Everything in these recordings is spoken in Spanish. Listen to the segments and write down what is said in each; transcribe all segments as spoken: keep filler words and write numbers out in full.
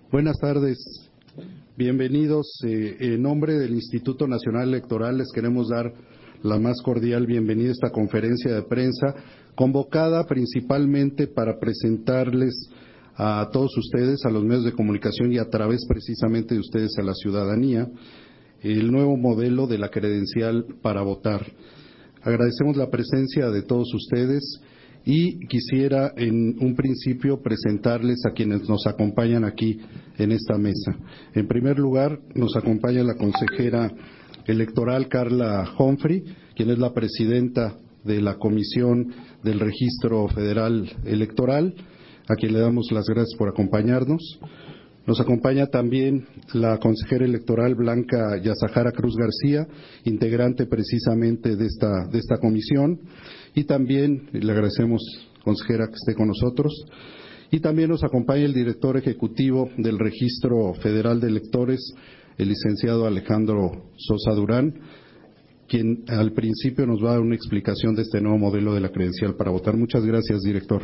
Buenas tardes, bienvenidos. Eh, en nombre del Instituto Nacional Electoral les queremos dar la más cordial bienvenida a esta conferencia de prensa, convocada principalmente para presentarles a todos ustedes, a los medios de comunicación y a través precisamente de ustedes a la ciudadanía, el nuevo modelo de la credencial para votar. Agradecemos la presencia de todos ustedes y quisiera en un principio presentarles a quienes nos acompañan aquí en esta mesa. En primer lugar, nos acompaña la consejera electoral Carla Humphrey, quien es la presidenta de la Comisión del Registro Federal Electoral, a quien le damos las gracias por acompañarnos. Nos acompaña también la consejera electoral Blanca Yazahara Cruz García, integrante precisamente de esta, de esta comisión, y también le agradecemos, consejera, que esté con nosotros. Y también nos acompaña el director ejecutivo del Registro Federal de Electores, el licenciado Alejandro Sosa Durán, quien al principio nos va a dar una explicación de este nuevo modelo de la credencial para votar. Muchas gracias, director.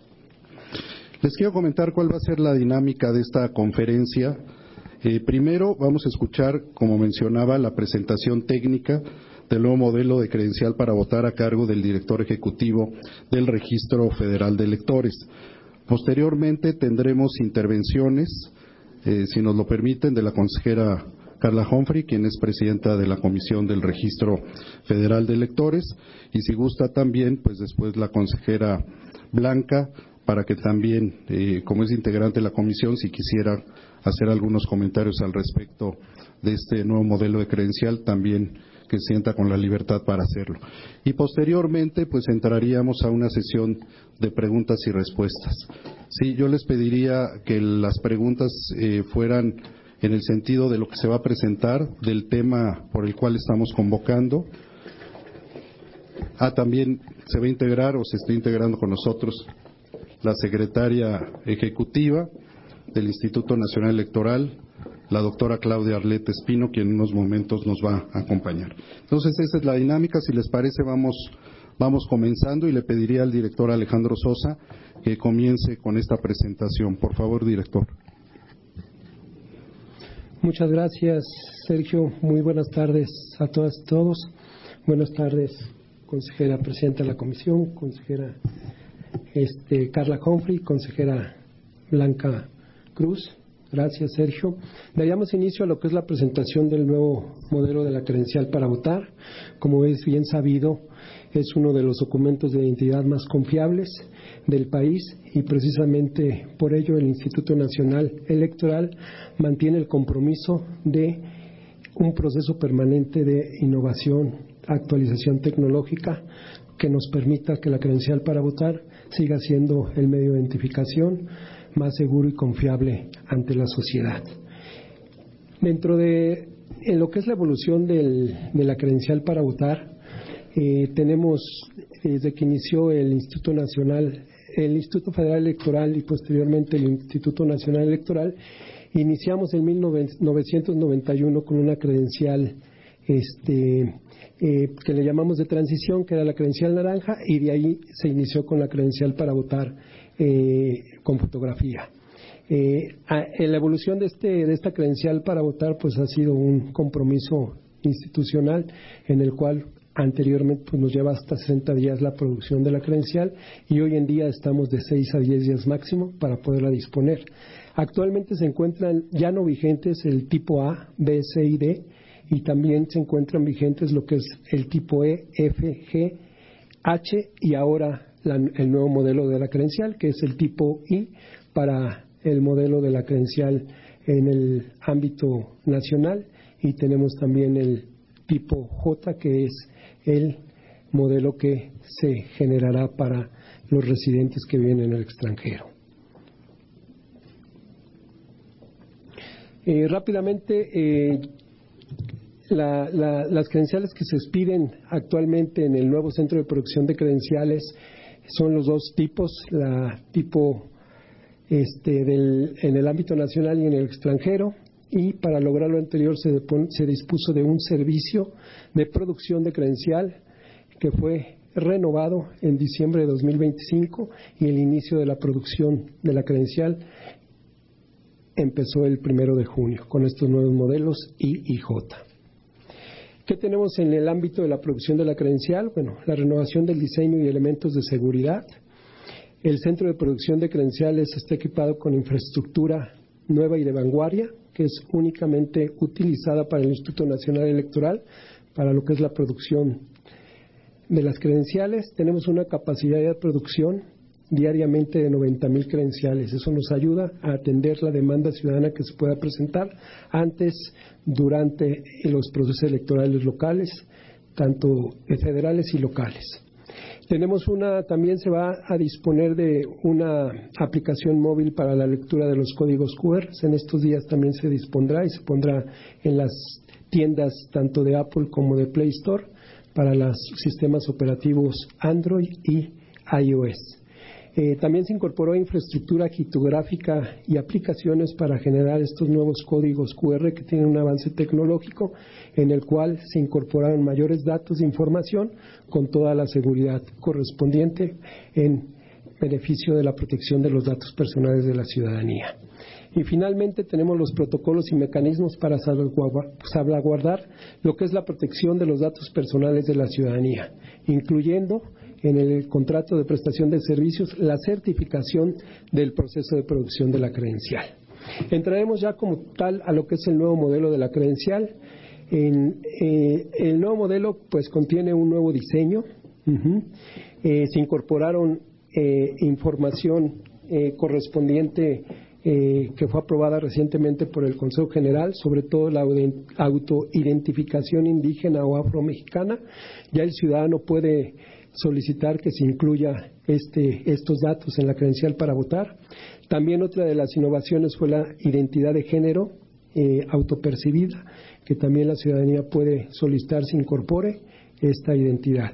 Les quiero comentar cuál va a ser la dinámica de esta conferencia. Eh, primero vamos a escuchar, como mencionaba, la presentación técnica del nuevo modelo de credencial para votar a cargo del director ejecutivo del Registro Federal de Electores. Posteriormente tendremos intervenciones, eh, si nos lo permiten, de la consejera Carla Humphrey, quien es presidenta de la Comisión del Registro Federal de Electores, y si gusta también, pues después la consejera Blanca, para que también, eh, como es integrante de la comisión, si quisiera hacer algunos comentarios al respecto de este nuevo modelo de credencial, también que se sienta con la libertad para hacerlo. Y posteriormente, pues entraríamos a una sesión de preguntas y respuestas. Sí, yo les pediría que las preguntas eh, fueran en el sentido de lo que se va a presentar, del tema por el cual estamos convocando. Ah, también se va a integrar o se está integrando con nosotros la secretaria ejecutiva del Instituto Nacional Electoral, la doctora Claudia Arlete Espino, quien en unos momentos nos va a acompañar. Entonces, esa es la dinámica. Si les parece, vamos, vamos comenzando y le pediría al director Alejandro Sosa que comience con esta presentación. Por favor, director. Muchas gracias, Sergio. Muy buenas tardes a todas y todos. Buenas tardes, consejera presidenta de la comisión, consejera este, Carla Humphrey, consejera Blanca Cruz. Gracias, Sergio. Daríamos inicio a lo que es la presentación del nuevo modelo de la credencial para votar. Como es bien sabido, es uno de los documentos de identidad más confiables del país y precisamente por ello el Instituto Nacional Electoral mantiene el compromiso de un proceso permanente de innovación, actualización tecnológica que nos permita que la credencial para votar siga siendo el medio de identificación más seguro y confiable ante la sociedad. Dentro de en lo que es la evolución del, de la credencial para votar, eh, tenemos desde que inició el Instituto Nacional, el Instituto Federal Electoral y posteriormente el Instituto Nacional Electoral, iniciamos en mil novecientos noventa y uno con una credencial este, eh, que le llamamos de transición, que era la credencial naranja, y de ahí se inició con la credencial para votar eh, con fotografía. Eh, a, en la evolución de, este, de esta credencial para votar, pues ha sido un compromiso institucional en el cual anteriormente pues, nos lleva hasta sesenta días la producción de la credencial y hoy en día estamos de seis a diez días máximo para poderla disponer. Actualmente se encuentran ya no vigentes el tipo A, B, C y D, y también se encuentran vigentes lo que es el tipo E, F, G, H y ahora la, el nuevo modelo de la credencial, que es el tipo I para el modelo de la credencial en el ámbito nacional, y tenemos también el tipo J, que es el modelo que se generará para los residentes que viven en el extranjero. Eh, rápidamente, eh, la, la, las credenciales que se expiden actualmente en el nuevo Centro de Producción de Credenciales son los dos tipos, la tipo este, del, en el ámbito nacional y en el extranjero, y para lograr lo anterior se, depon, se dispuso de un servicio de producción de credencial que fue renovado en diciembre de dos mil veinticinco y el inicio de la producción de la credencial empezó el primero de junio con estos nuevos modelos I y J. ¿Qué tenemos en el ámbito de la producción de la credencial? Bueno, la renovación del diseño y elementos de seguridad. El centro de producción de credenciales está equipado con infraestructura nueva y de vanguardia, que es únicamente utilizada para el Instituto Nacional Electoral, para lo que es la producción de las credenciales. Tenemos una capacidad de producción diariamente de noventa mil credenciales. Eso nos ayuda a atender la demanda ciudadana que se pueda presentar antes, durante los procesos electorales locales, tanto federales y locales. Tenemos una, también se va a disponer de una aplicación móvil para la lectura de los códigos cu erre. En estos días también se dispondrá y se pondrá en las tiendas tanto de Apple como de Play Store para los sistemas operativos Android y iOS. Eh, también se incorporó infraestructura criptográfica y aplicaciones para generar estos nuevos códigos cu erre que tienen un avance tecnológico, en el cual se incorporaron mayores datos de información con toda la seguridad correspondiente en beneficio de la protección de los datos personales de la ciudadanía. Y finalmente tenemos los protocolos y mecanismos para salvaguardar lo que es la protección de los datos personales de la ciudadanía, incluyendo en el contrato de prestación de servicios la certificación del proceso de producción de la credencial. Entraremos ya como tal a lo que es el nuevo modelo de la credencial. En, eh, el nuevo modelo pues contiene un nuevo diseño, uh-huh. eh, se incorporaron eh, información eh, correspondiente eh, que fue aprobada recientemente por el Consejo General, sobre todo la autoidentificación indígena o afromexicana. Ya el ciudadano puede solicitar que se incluya este, estos datos en la credencial para votar. También otra de las innovaciones fue la identidad de género eh, autopercibida, que también la ciudadanía puede solicitar se incorpore esta identidad.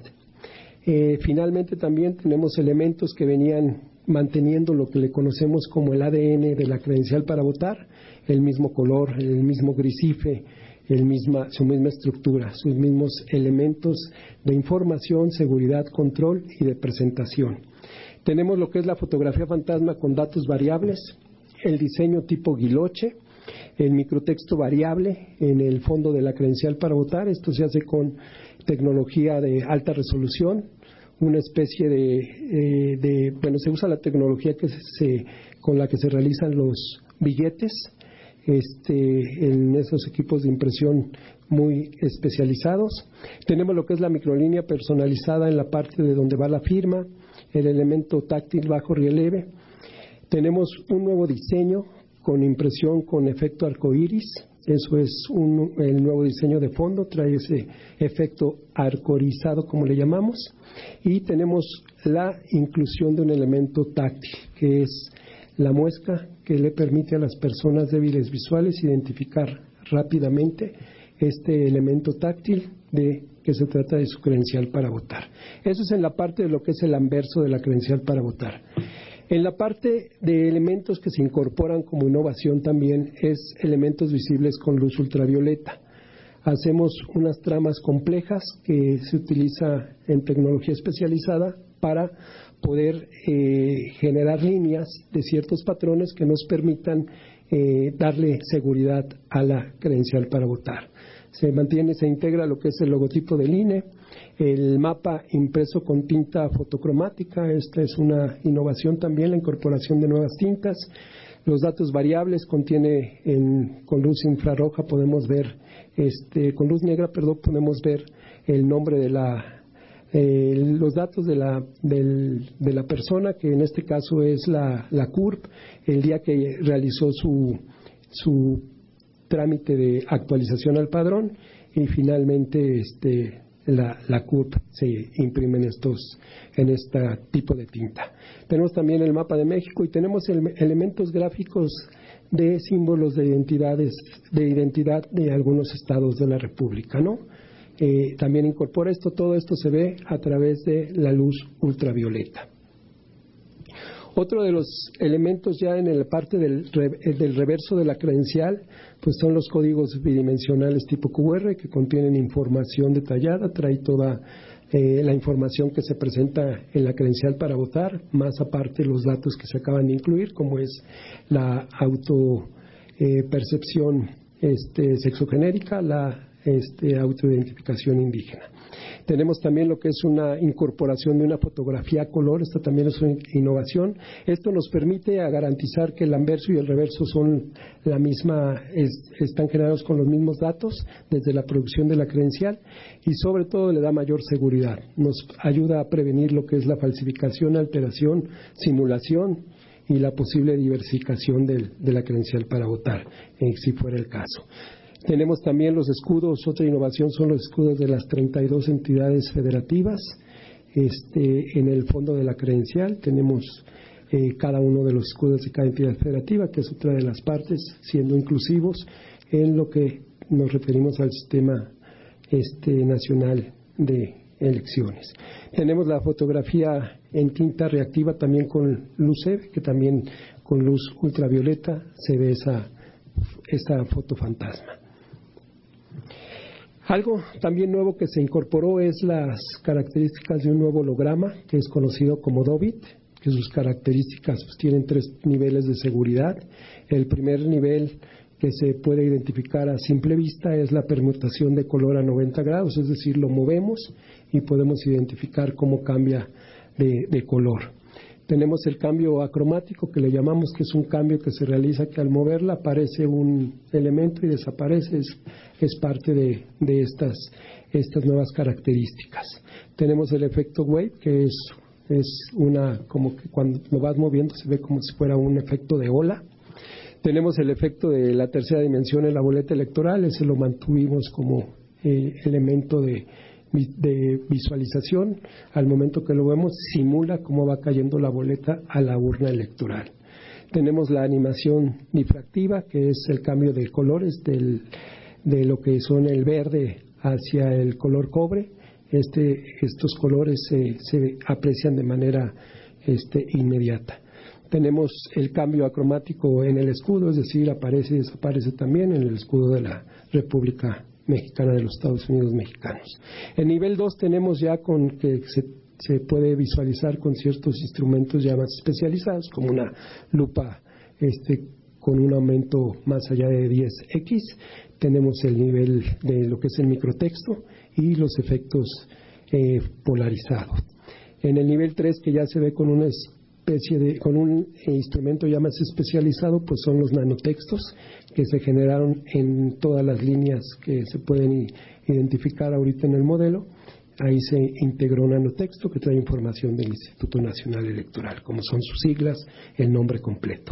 Eh, finalmente también tenemos elementos que venían manteniendo lo que le conocemos como el A D N de la credencial para votar, el mismo color, el mismo grisife, el misma, su misma estructura, sus mismos elementos de información, seguridad, control y de presentación. Tenemos lo que es la fotografía fantasma con datos variables, el diseño tipo guiloche, el microtexto variable en el fondo de la credencial para votar. Esto se hace con tecnología de alta resolución, una especie de, eh, de bueno, se usa la tecnología que se, con la que se realizan los billetes, Este, en esos equipos de impresión muy especializados. Tenemos lo que es la microlínea personalizada en la parte de donde va la firma, el elemento táctil bajo relieve. Tenemos un nuevo diseño con impresión con efecto arcoíris. Eso es un, el nuevo diseño de fondo, trae ese efecto arcoirizado como le llamamos. Y tenemos la inclusión de un elemento táctil, que es la muesca, que le permite a las personas débiles visuales identificar rápidamente este elemento táctil de que se trata de su credencial para votar. Eso es en la parte de lo que es el anverso de la credencial para votar. En la parte de elementos que se incorporan como innovación también es elementos visibles con luz ultravioleta. Hacemos unas tramas complejas que se utiliza en tecnología especializada para poder eh, generar líneas de ciertos patrones que nos permitan eh, darle seguridad a la credencial para votar. Se mantiene, se integra lo que es el logotipo del I N E, el mapa impreso con tinta fotocromática. Esta es una innovación también, la incorporación de nuevas tintas. Los datos variables contiene en, con luz infrarroja podemos ver, este, con luz negra, perdón, podemos ver el nombre de la Eh, los datos de la, del, de la persona, que en este caso es la, la C U R P, el día que realizó su, su trámite de actualización al padrón, y finalmente este, la, la C U R P se imprime en, estos, en este tipo de tinta. Tenemos también el mapa de México y tenemos el, elementos gráficos de símbolos de identidades, de identidad de algunos estados de la República, ¿no? Eh, también incorpora esto, todo esto se ve a través de la luz ultravioleta. Otro de los elementos ya en la parte del, del reverso de la credencial, pues son los códigos bidimensionales tipo cu erre que contienen información detallada, trae toda eh, la información que se presenta en la credencial para votar, más aparte los datos que se acaban de incluir, como es la auto eh, percepción este, sexogenérica, la este, autoidentificación indígena. Tenemos también lo que es una incorporación de una fotografía a color. Esto también es una innovación. Esto nos permite a garantizar que el anverso y el reverso son la misma, es, están generados con los mismos datos desde la producción de la credencial, y sobre todo le da mayor seguridad. Nos ayuda a prevenir lo que es la falsificación, alteración, simulación y la posible diversificación del, de la credencial para votar, eh, si fuera el caso. Tenemos también los escudos. Otra innovación son los escudos de las treinta y dos entidades federativas. Este, en el fondo de la credencial tenemos eh, cada uno de los escudos de cada entidad federativa, que es otra de las partes, siendo inclusivos en lo que nos referimos al sistema este, nacional de elecciones. Tenemos la fotografía en tinta reactiva también con luz E V, que también con luz ultravioleta se ve esa, esa foto fantasma. Algo también nuevo que se incorporó es las características de un nuevo holograma que es conocido como Dobit, que sus características pues, tienen tres niveles de seguridad. El primer nivel que se puede identificar a simple vista es la permutación de color a noventa grados, es decir, lo movemos y podemos identificar cómo cambia de, de color. Tenemos el cambio acromático, que le llamamos, que es un cambio que se realiza que al moverla aparece un elemento y desaparece, es, es parte de, de estas, estas nuevas características. Tenemos el efecto wave, que es, es una, como que cuando lo vas moviendo se ve como si fuera un efecto de ola. Tenemos el efecto de la tercera dimensión en la boleta electoral, ese lo mantuvimos como eh, elemento de de visualización. Al momento que lo vemos, simula cómo va cayendo la boleta a la urna electoral. Tenemos la animación difractiva, que es el cambio de colores del, de lo que son el verde hacia el color cobre. Este, estos colores se, se aprecian de manera este, inmediata. Tenemos el cambio acromático en el escudo, es decir, aparece y desaparece también en el escudo de la República Mexicana de los Estados Unidos Mexicanos. En nivel dos tenemos ya con que se, se puede visualizar con ciertos instrumentos ya más especializados, como una lupa este, con un aumento más allá de diez equis. Tenemos el nivel de lo que es el microtexto y los efectos eh, polarizados. En el nivel tres, que ya se ve con una especie de, con un instrumento ya más especializado, pues son los nanotextos que se generaron en todas las líneas que se pueden identificar ahorita en el modelo. Ahí se integró nanotexto que trae información del Instituto Nacional Electoral, como son sus siglas, el nombre completo.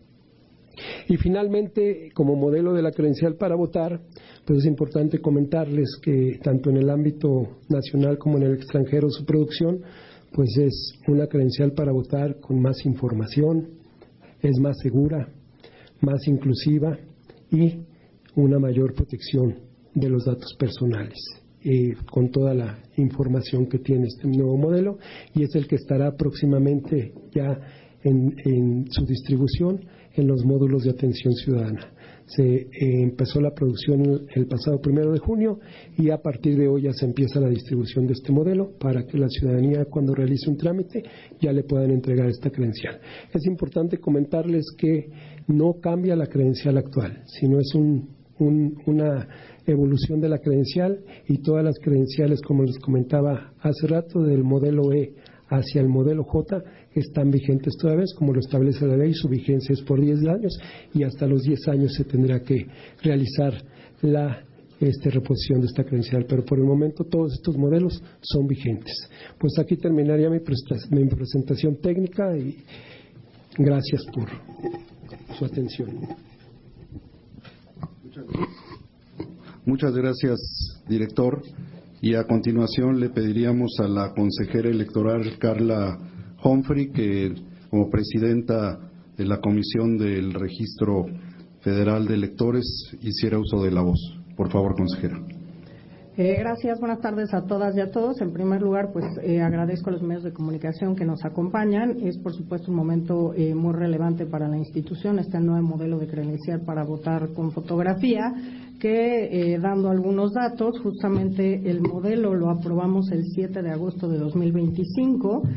Y finalmente, como modelo de la credencial para votar, pues es importante comentarles que tanto en el ámbito nacional como en el extranjero su producción pues es una credencial para votar con más información, es más segura, más inclusiva y una mayor protección de los datos personales, eh, con toda la información que tiene este nuevo modelo, y es el que estará próximamente ya en, en su distribución en los módulos de atención ciudadana. Se eh, empezó la producción el pasado primero de junio y a partir de hoy ya se empieza la distribución de este modelo para que la ciudadanía, cuando realice un trámite, ya le puedan entregar esta credencial. Es importante comentarles que no cambia la credencial actual, sino es un, un, una evolución de la credencial, y todas las credenciales, como les comentaba hace rato, del modelo E hacia el modelo J están vigentes toda vez, como lo establece la ley. Su vigencia es por diez años y hasta los diez años se tendrá que realizar la este, reposición de esta credencial, pero por el momento todos estos modelos son vigentes. Pues aquí terminaría mi, mi presentación técnica y gracias por su atención. Muchas gracias, director. Y a continuación le pediríamos a la consejera electoral Carla Humphrey, que como presidenta de la Comisión del Registro Federal de Electores hiciera uso de la voz. Por favor, consejera. Eh, gracias, buenas tardes a todas y a todos. En primer lugar, pues eh, agradezco a los medios de comunicación que nos acompañan. Es, por supuesto, un momento eh, muy relevante para la institución, este nuevo modelo de credencial para votar con fotografía, que, eh, dando algunos datos, justamente el modelo lo aprobamos el siete de agosto de dos mil veinticinco.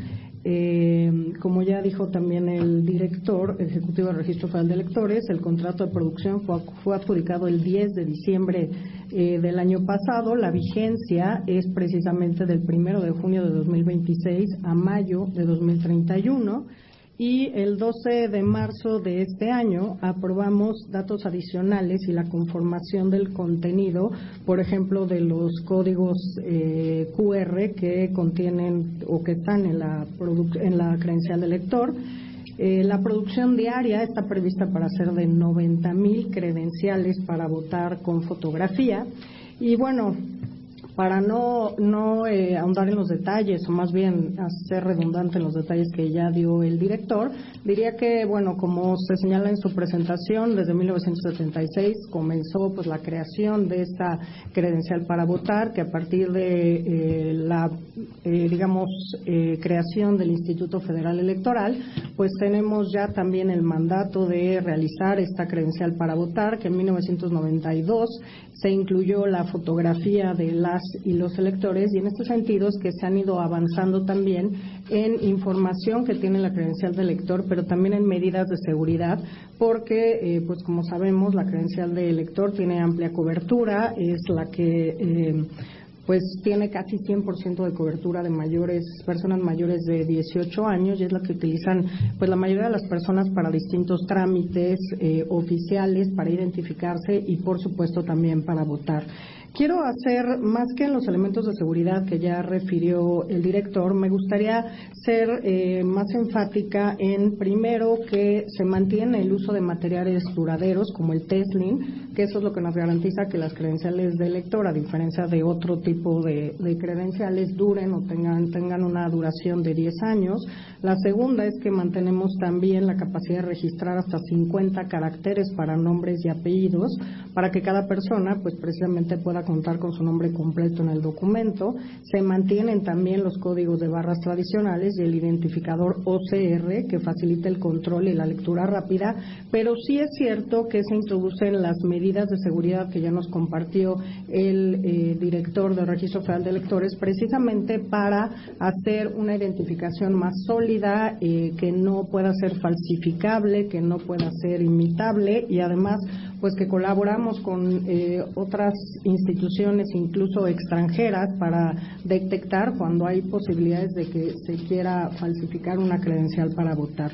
eh, como ya dijo también el director ejecutivo del Registro Federal de Electores, el contrato de producción fue, fue adjudicado el diez de diciembre eh, del año pasado. La vigencia es precisamente del primero de junio de dos mil veintiséis a mayo de dos mil treinta y uno. Y el doce de marzo de este año aprobamos datos adicionales y la conformación del contenido, por ejemplo, de los códigos eh, Q R que contienen o que están en la, en la credencial del lector. Eh, la producción diaria está prevista para ser de noventa mil credenciales para votar con fotografía. Y bueno, para no, no eh, ahondar en los detalles, o más bien hacer redundante en los detalles que ya dio el director, diría que, bueno, como se señala en su presentación, desde mil novecientos setenta y seis comenzó pues la creación de esta credencial para votar, que a partir de eh, la, eh, digamos, eh, creación del Instituto Federal Electoral, pues tenemos ya también el mandato de realizar esta credencial para votar, que en mil novecientos noventa y dos se incluyó la fotografía de las y los electores, y en este sentido es que se han ido avanzando también en información que tiene la credencial de elector, pero también en medidas de seguridad, porque, eh, pues como sabemos, la credencial de elector tiene amplia cobertura, es la que eh, pues tiene casi cien por ciento de cobertura de mayores, personas mayores de dieciocho años, y es la que utilizan pues la mayoría de las personas para distintos trámites eh, oficiales, para identificarse y por supuesto también para votar. Quiero hacer, más que en los elementos de seguridad que ya refirió el director, me gustaría ser eh, más enfática en, primero, que se mantiene el uso de materiales duraderos como el Teslin, que eso es lo que nos garantiza que las credenciales de elector, a diferencia de otro tipo de, de credenciales, duren o tengan, tengan una duración de diez años. La segunda es que mantenemos también la capacidad de registrar hasta cincuenta caracteres para nombres y apellidos, para que cada persona, pues precisamente pueda contar con su nombre completo en el documento. Se mantienen también los códigos de barras tradicionales y el identificador O C R, que facilita el control y la lectura rápida, pero sí es cierto que se introducen las medidas de seguridad que ya nos compartió el eh, director del Registro Federal de Electores, precisamente para hacer una identificación más sólida, eh, que no pueda ser falsificable, que no pueda ser imitable, y además pues que colaboramos con eh, otras instituciones, incluso extranjeras, para detectar cuando hay posibilidades de que se quiera falsificar una credencial para votar.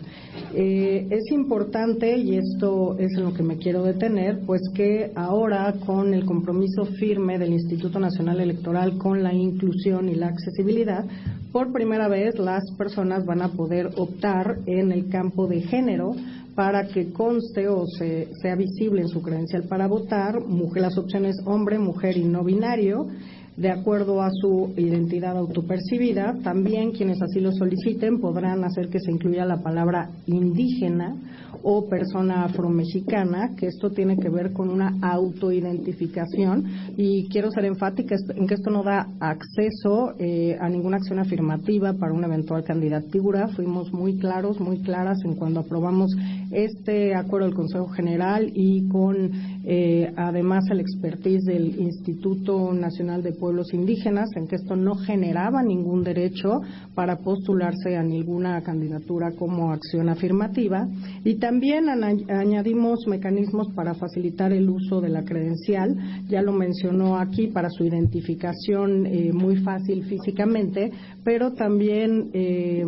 Eh, es importante, y esto es en lo que me quiero detener, pues que ahora, con el compromiso firme del Instituto Nacional Electoral con la inclusión y la accesibilidad, por primera vez las personas van a poder optar en el campo de género para que conste o se, sea visible en su credencial para votar mujer, las opciones hombre, mujer y no binario, de acuerdo a su identidad autopercibida. También quienes así lo soliciten podrán hacer que se incluya la palabra indígena o persona afromexicana, que esto tiene que ver con una autoidentificación, y quiero ser enfática en que esto no da acceso eh, a ninguna acción afirmativa para una eventual candidatura. Fuimos muy claros, muy claras en cuando aprobamos este acuerdo del Consejo General, y con eh, además el expertise del Instituto Nacional de Pueblos Indígenas, en que esto no generaba ningún derecho para postularse a ninguna candidatura como acción afirmativa. Y también añadimos mecanismos para facilitar el uso de la credencial, ya lo mencionó aquí, para su identificación eh, muy fácil físicamente, pero también eh,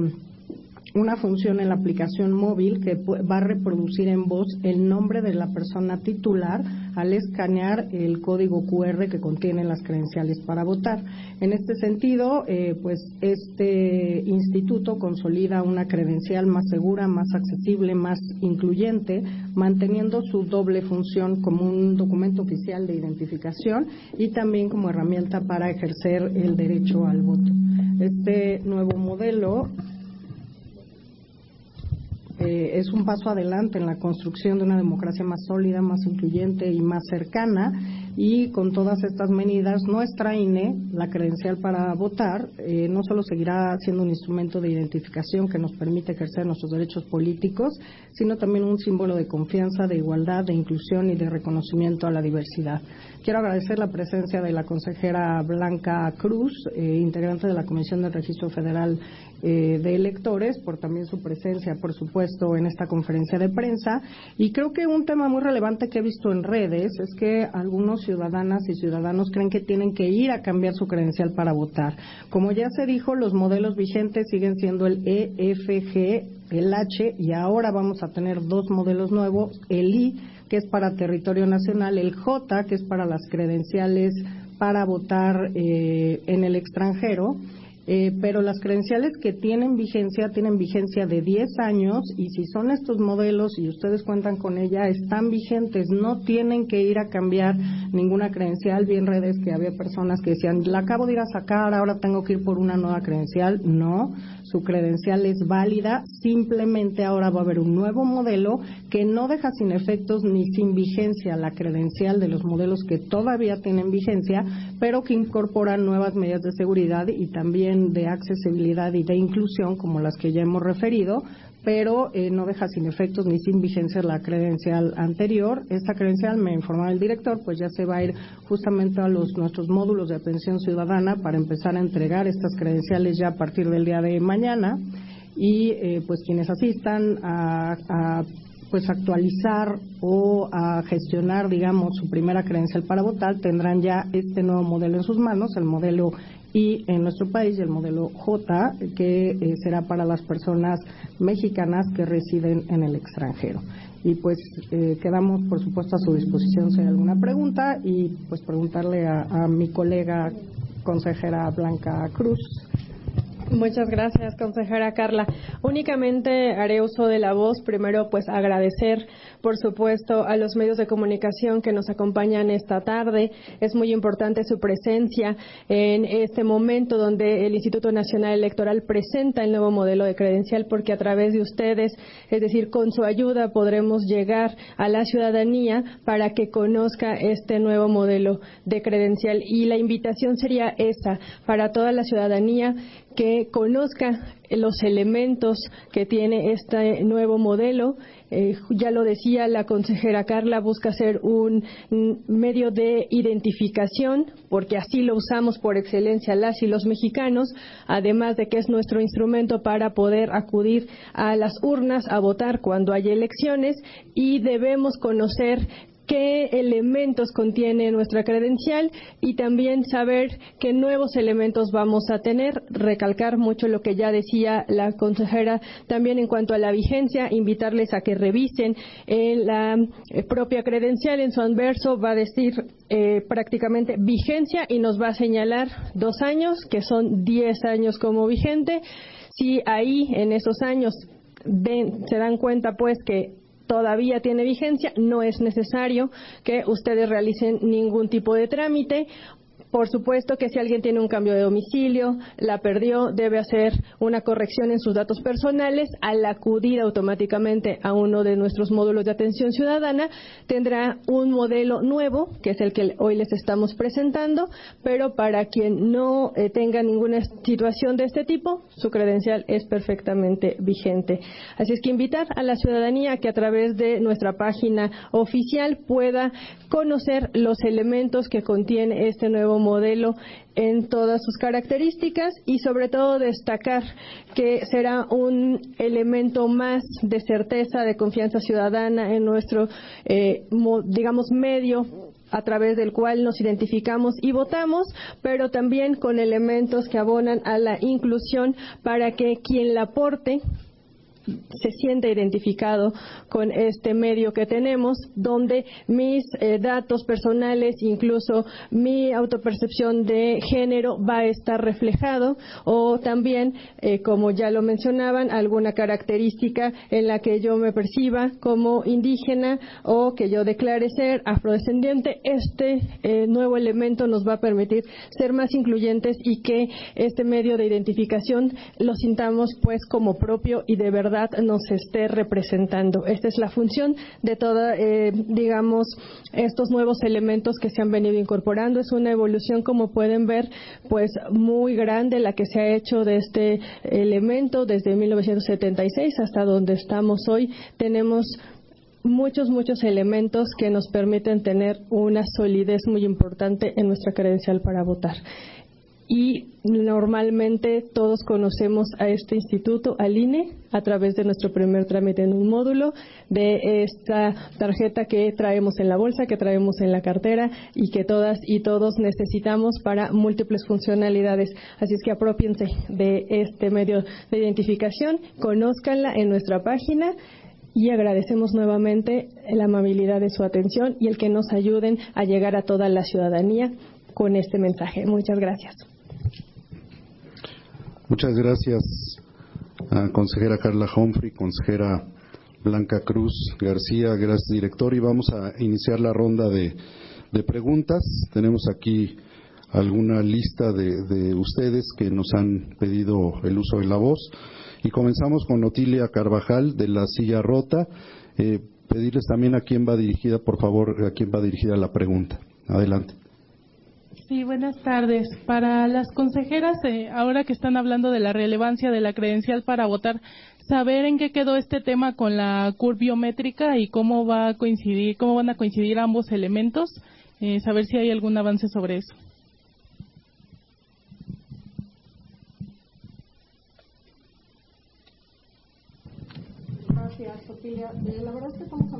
una función en la aplicación móvil que va a reproducir en voz el nombre de la persona titular al escanear el código Q R que contiene las credenciales para votar. En este sentido, eh, pues este instituto consolida una credencial más segura, más accesible, más incluyente, manteniendo su doble función como un documento oficial de identificación y también como herramienta para ejercer el derecho al voto. Este nuevo modelo Eh, es un paso adelante en la construcción de una democracia más sólida, más incluyente y más cercana. y con todas estas medidas nuestra I N E, la credencial para votar, eh, no solo seguirá siendo un instrumento de identificación que nos permite ejercer nuestros derechos políticos, sino también un símbolo de confianza, de igualdad, de inclusión y de reconocimiento a la diversidad. Quiero agradecer la presencia de la consejera Blanca Cruz, eh, integrante de la Comisión del Registro Federal eh, de Electores, por también su presencia, por supuesto, en esta conferencia de prensa. Y creo que un tema muy relevante que he visto en redes es que algunos ciudadanas y ciudadanos creen que tienen que ir a cambiar su credencial para votar. Como ya se dijo, los modelos vigentes siguen siendo el E, F, G, el H, y ahora vamos a tener dos modelos nuevos, el I, que es para territorio nacional, el J, que es para las credenciales para votar eh, en el extranjero, eh, pero las credenciales que tienen vigencia, tienen vigencia de diez años, y si son estos modelos y ustedes cuentan con ella, están vigentes, no tienen que ir a cambiar ninguna credencial. Vi en redes que había personas que decían, la acabo de ir a sacar, ahora tengo que ir por una nueva credencial. No, su credencial es válida, simplemente ahora va a haber un nuevo modelo que no deja sin efectos ni sin vigencia la credencial de los modelos que todavía tienen vigencia, pero que incorporan nuevas medidas de seguridad y también de accesibilidad y de inclusión, como las que ya hemos referido, pero eh, no deja sin efectos ni sin vigencia la credencial anterior. Esta credencial, me informaba el director, pues ya se va a ir justamente a los nuestros módulos de atención ciudadana para empezar a entregar estas credenciales ya a partir del día de mañana, y eh, pues quienes asistan a, a pues actualizar o a gestionar, digamos, su primera credencial para votar, tendrán ya este nuevo modelo en sus manos, el modelo I en nuestro país y el modelo J, que eh, será para las personas mexicanas que residen en el extranjero. Y pues eh, quedamos, por supuesto, a su disposición si hay alguna pregunta, y pues preguntarle a, a mi colega consejera Blanca Cruz. Muchas gracias, consejera Carla. Únicamente haré uso de la voz. Primero, pues agradecer, por supuesto, a los medios de comunicación que nos acompañan esta tarde. Es muy importante su presencia en este momento donde el Instituto Nacional Electoral presenta el nuevo modelo de credencial, porque a través de ustedes, es decir, con su ayuda, podremos llegar a la ciudadanía para que conozca este nuevo modelo de credencial. Y la invitación sería esa, para toda la ciudadanía, que conozca los elementos que tiene este nuevo modelo. Eh, ya lo decía la consejera Carla, busca ser un medio de identificación, porque así lo usamos por excelencia las y los mexicanos, además de que es nuestro instrumento para poder acudir a las urnas a votar cuando hay elecciones, y debemos conocer qué elementos contiene nuestra credencial y también saber qué nuevos elementos vamos a tener. Recalcar mucho lo que ya decía la consejera también en cuanto a la vigencia, invitarles a que revisen en la propia credencial, en su anverso va a decir eh, prácticamente vigencia y nos va a señalar dos años, que son diez años como vigente. Si ahí en esos años ven, se dan cuenta pues que todavía tiene vigencia, no es necesario que ustedes realicen ningún tipo de trámite. Por supuesto que si alguien tiene un cambio de domicilio, la perdió, debe hacer una corrección en sus datos personales. Al acudir automáticamente a uno de nuestros módulos de atención ciudadana, tendrá un modelo nuevo, que es el que hoy les estamos presentando, pero para quien no eh, tenga ninguna situación de este tipo, su credencial es perfectamente vigente. Así es que invitar a la ciudadanía que a través de nuestra página oficial pueda conocer los elementos que contiene este nuevo modelo en todas sus características, y sobre todo destacar que será un elemento más de certeza, de confianza ciudadana en nuestro, eh, digamos, medio a través del cual nos identificamos y votamos, pero también con elementos que abonan a la inclusión para que quien la aporte se siente identificado con este medio que tenemos, donde mis eh, datos personales, incluso mi autopercepción de género va a estar reflejado, o también, eh, como ya lo mencionaban, alguna característica en la que yo me perciba como indígena o que yo declare ser afrodescendiente. Este eh, nuevo elemento nos va a permitir ser más incluyentes y que este medio de identificación lo sintamos pues como propio y de verdad verdad nos esté representando. Esta es la función de toda, eh, digamos, estos nuevos elementos que se han venido incorporando. Es una evolución, como pueden ver, pues muy grande la que se ha hecho de este elemento desde mil novecientos setenta y seis hasta donde estamos hoy. Tenemos muchos, muchos elementos que nos permiten tener una solidez muy importante en nuestra credencial para votar. Y normalmente todos conocemos a este instituto, al I N E, a través de nuestro primer trámite en un módulo, de esta tarjeta que traemos en la bolsa, que traemos en la cartera y que todas y todos necesitamos para múltiples funcionalidades. Así es que apropiense de este medio de identificación, conózcanla en nuestra página y agradecemos nuevamente la amabilidad de su atención y el que nos ayuden a llegar a toda la ciudadanía con este mensaje. Muchas gracias. Muchas gracias a consejera Carla Humphrey, consejera Blanca Cruz García, gracias director, y vamos a iniciar la ronda de, de preguntas. Tenemos aquí alguna lista de, de ustedes que nos han pedido el uso de la voz y comenzamos con Otilia Carvajal de La Silla Rota. Eh, pedirles también a quién va dirigida, por favor, a quién va dirigida la pregunta. Adelante. Sí, buenas tardes. Para las consejeras, eh, ahora que están hablando de la relevancia de la credencial para votar, saber en qué quedó este tema con la C U R biométrica y cómo va a coincidir, cómo van a coincidir ambos elementos, eh, saber si hay algún avance sobre eso. Gracias, Sofía. Eh, la verdad es que estamos a...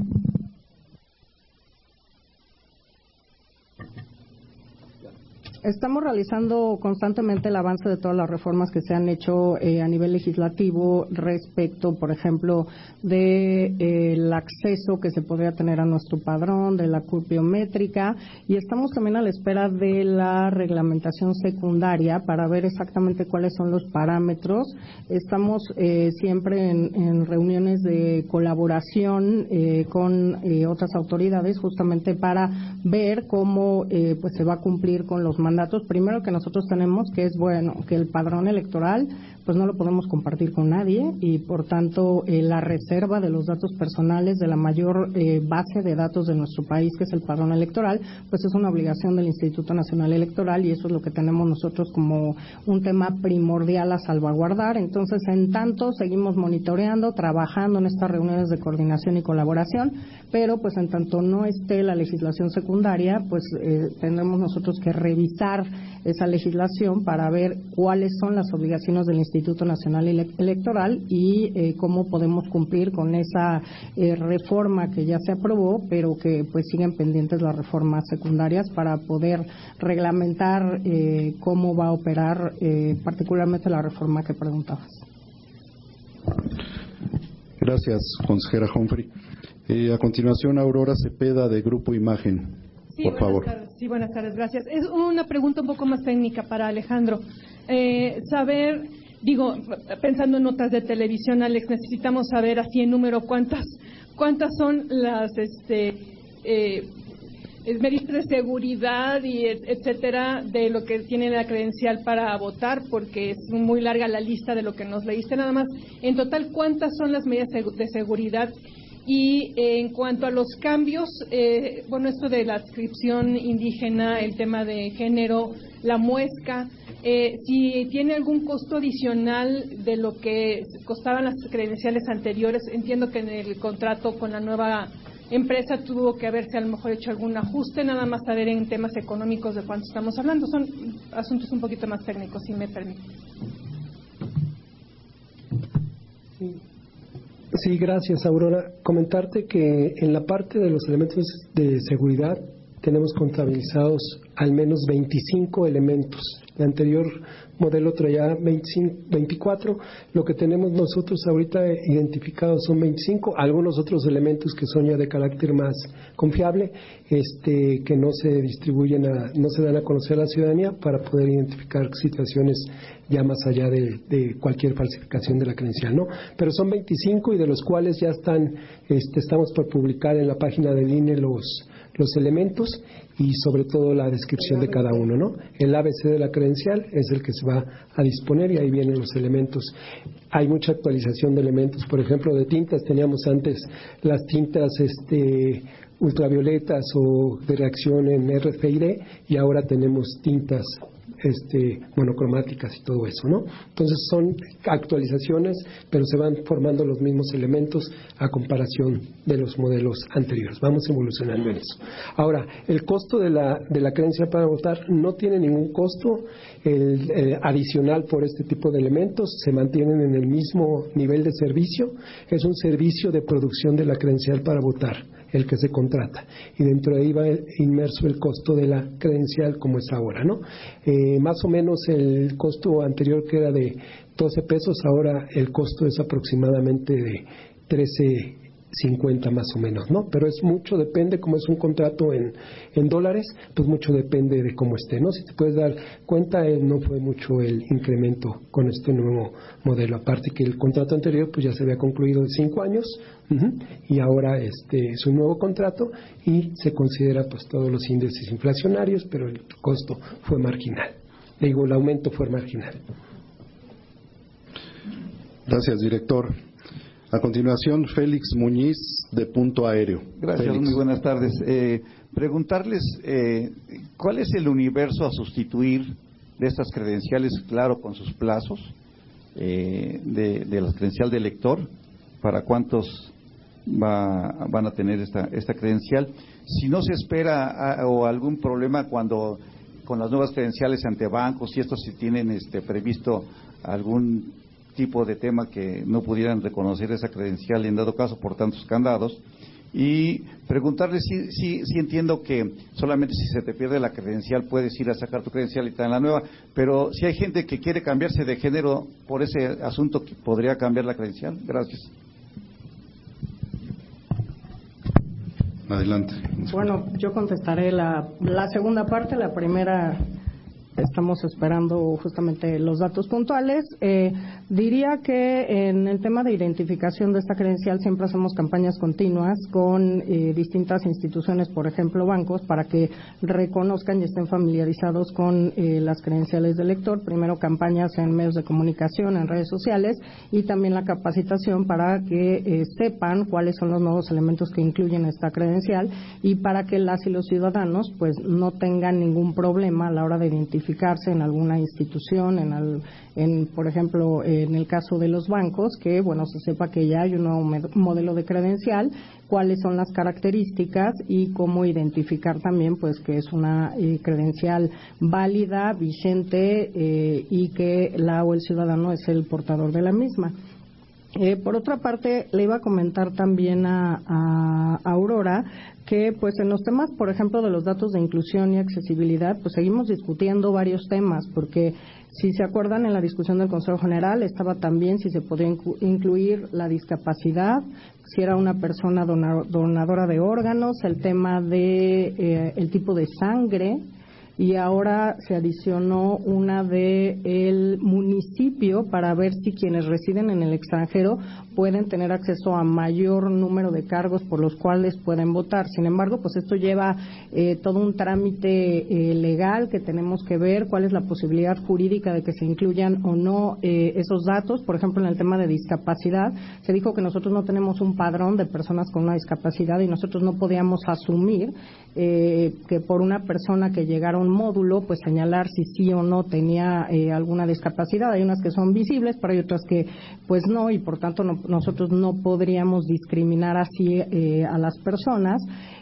Estamos realizando constantemente el avance de todas las reformas que se han hecho eh, a nivel legislativo respecto, por ejemplo, de eh, el acceso que se podría tener a nuestro padrón, de la C U R biométrica, y estamos también a la espera de la reglamentación secundaria para ver exactamente cuáles son los parámetros. Estamos eh, siempre en, en reuniones de colaboración eh, con eh, otras autoridades justamente para ver cómo eh, pues se va a cumplir con los mandatos. Primero que nosotros tenemos, que es bueno, que el padrón electoral pues no lo podemos compartir con nadie y por tanto eh, la reserva de los datos personales de la mayor eh, base de datos de nuestro país, que es el padrón electoral, pues es una obligación del Instituto Nacional Electoral y eso es lo que tenemos nosotros como un tema primordial a salvaguardar. Entonces, en tanto, seguimos monitoreando, trabajando en estas reuniones de coordinación y colaboración, pero pues en tanto no esté la legislación secundaria, pues eh, tendremos nosotros que revisar esa legislación para ver cuáles son las obligaciones del Instituto Nacional Electoral y eh, cómo podemos cumplir con esa eh, reforma que ya se aprobó, pero que pues siguen pendientes las reformas secundarias para poder reglamentar eh, cómo va a operar eh, particularmente la reforma que preguntabas. Gracias, consejera Humphrey. Eh, a continuación, Aurora Cepeda, de Grupo Imagen. Sí, por favor. Tardes. Sí, buenas tardes, gracias. Es una pregunta un poco más técnica para Alejandro. Eh, saber, digo, pensando en notas de televisión, Alex, necesitamos saber así en número cuántas cuántas son las este, eh, medidas de seguridad y etcétera de lo que tiene la credencial para votar, porque es muy larga la lista de lo que nos leíste. Nada más, en total, ¿cuántas son las medidas de seguridad? Y eh, en cuanto a los cambios, eh, bueno, esto de la adscripción indígena, el tema de género, la muesca, eh, si tiene algún costo adicional de lo que costaban las credenciales anteriores. Entiendo que en el contrato con la nueva empresa tuvo que haberse a lo mejor hecho algún ajuste, nada más saber en temas económicos de cuánto estamos hablando. Son asuntos un poquito más técnicos, si me permite. Sí. Sí, gracias, Aurora. Comentarte que en la parte de los elementos de seguridad tenemos contabilizados al menos veinticinco elementos. El anterior modelo traía veinticinco, veinticuatro. Lo que tenemos nosotros ahorita identificados son veinticinco. Algunos otros elementos que son ya de carácter más confiable, este, que no se distribuyen, a, no se dan a conocer a la ciudadanía para poder identificar situaciones ya más allá de, de cualquier falsificación de la credencial, ¿no? Pero son veinticinco y de los cuales ya están, este, estamos por publicar en la página del I N E los los elementos y sobre todo la descripción de cada uno, ¿no? El A B C de la credencial es el que se se va a disponer y ahí vienen los elementos. Hay mucha actualización de elementos, por ejemplo, de tintas. Teníamos antes las tintas este, ultravioletas o de reacción en R F I D y ahora tenemos tintas este, monocromáticas y todo eso, ¿no? Entonces son actualizaciones, pero se van formando los mismos elementos a comparación de los modelos anteriores. Vamos evolucionando en eso. Ahora, el costo de la, de la credencial para votar no tiene ningún costo el, eh, adicional por este tipo de elementos, se mantienen en el mismo nivel de servicio. Es un servicio de producción de la credencial para votar el que se contrata, y dentro de ahí va el, inmerso el costo de la credencial como es ahora, ¿no? Eh, más o menos el costo anterior, que era de doce pesos, ahora el costo es aproximadamente de trece cincuenta más o menos, ¿no? Pero es mucho, depende, como es un contrato en, en dólares, pues mucho depende de cómo esté, ¿no? Si te puedes dar cuenta, eh, no fue mucho el incremento con este nuevo modelo, aparte que el contrato anterior pues ya se había concluido de cinco años, uh-huh, y ahora este es un nuevo contrato y se considera pues todos los índices inflacionarios, pero el costo fue marginal, digo, el aumento fue marginal. Gracias, director. A continuación, Félix Muñiz, de Punto Aéreo. Gracias, Félix. Muy buenas tardes. Eh, preguntarles, eh, ¿cuál es el universo a sustituir de estas credenciales, claro, con sus plazos, eh, de, de la credencial de elector? ¿Para cuántos va, van a tener esta, esta credencial? Si no se espera a, o algún problema cuando con las nuevas credenciales ante bancos, y estos si tienen este, previsto algún tipo de tema que no pudieran reconocer esa credencial en dado caso por tantos candados, y preguntarle si, si, si entiendo que solamente si se te pierde la credencial puedes ir a sacar tu credencial y estar en la nueva, pero si hay gente que quiere cambiarse de género por ese asunto, ¿podría cambiar la credencial? Gracias. Adelante. Bueno, yo contestaré la, la segunda parte. La primera, estamos esperando justamente los datos puntuales. Eh, diría que en el tema de identificación de esta credencial siempre hacemos campañas continuas con eh, distintas instituciones, por ejemplo bancos, para que reconozcan y estén familiarizados con eh, las credenciales del lector. Primero campañas en medios de comunicación, en redes sociales, y también la capacitación para que eh, sepan cuáles son los nuevos elementos que incluyen esta credencial, y para que las y los ciudadanos pues no tengan ningún problema a la hora de identificarse en alguna institución, en, al, en por ejemplo en el caso de los bancos, que bueno se sepa que ya hay un nuevo modelo de credencial, cuáles son las características y cómo identificar también pues que es una eh, credencial válida, vigente, eh, y que la o el ciudadano es el portador de la misma. Eh, por otra parte, le iba a comentar también a, a, a Aurora que pues en los temas, por ejemplo, de los datos de inclusión y accesibilidad, pues seguimos discutiendo varios temas, porque si se acuerdan en la discusión del Consejo General estaba también si se podía inclu- incluir la discapacidad, si era una persona dona- donadora de órganos, el tema de eh, el tipo de sangre, y ahora se adicionó una de el municipio para ver si quienes residen en el extranjero pueden tener acceso a mayor número de cargos por los cuales pueden votar. Sin embargo, pues esto lleva eh, todo un trámite eh, legal que tenemos que ver cuál es la posibilidad jurídica de que se incluyan o no eh, esos datos. Por ejemplo, en el tema de discapacidad, se dijo que nosotros no tenemos un padrón de personas con una discapacidad y nosotros no podíamos asumir eh, que por una persona que llegara a un módulo, pues señalar si sí o no tenía eh, alguna discapacidad. Hay unas que son visibles, pero hay otras que pues no, y por tanto no, nosotros no podríamos discriminar así eh, a las personas.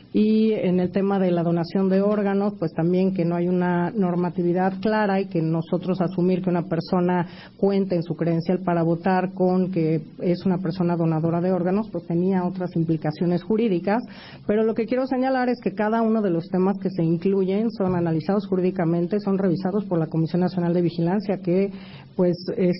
Y en el tema de la donación de órganos, pues también que no hay una normatividad clara y que nosotros asumir que una persona cuente en su credencial para votar con que es una persona donadora de órganos, pues tenía otras implicaciones jurídicas. Pero lo que quiero señalar es que cada uno de los temas que se incluyen son analizados jurídicamente, son revisados por la Comisión Nacional de Vigilancia, que pues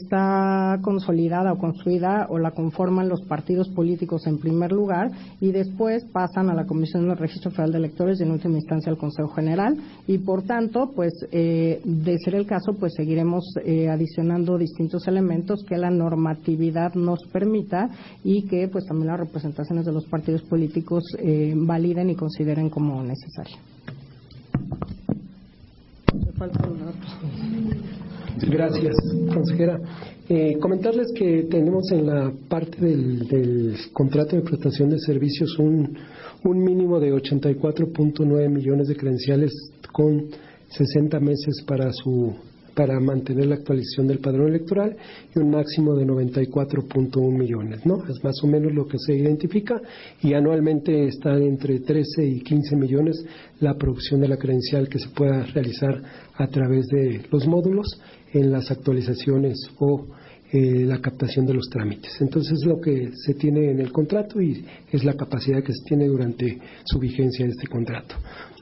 está consolidada o construida o la conforman los partidos políticos en primer lugar, y después pasan a la Comisión del Registro Federal de Electores y en última instancia al Consejo General, y por tanto pues eh, de ser el caso pues seguiremos eh, adicionando distintos elementos que la normatividad nos permita y que pues también las representaciones de los partidos políticos eh, validen y consideren como necesario. Me faltan datos. Gracias, consejera. Eh, comentarles que tenemos en la parte del, del contrato de prestación de servicios un, un mínimo de ochenta y cuatro punto nueve millones de credenciales con sesenta meses para su para mantener la actualización del padrón electoral y un máximo de noventa y cuatro punto uno millones, ¿no? Es más o menos lo que se identifica y anualmente está entre trece y quince millones la producción de la credencial que se pueda realizar a través de los módulos en las actualizaciones o eh, la captación de los trámites. Entonces es lo que se tiene en el contrato y es la capacidad que se tiene durante su vigencia de este contrato.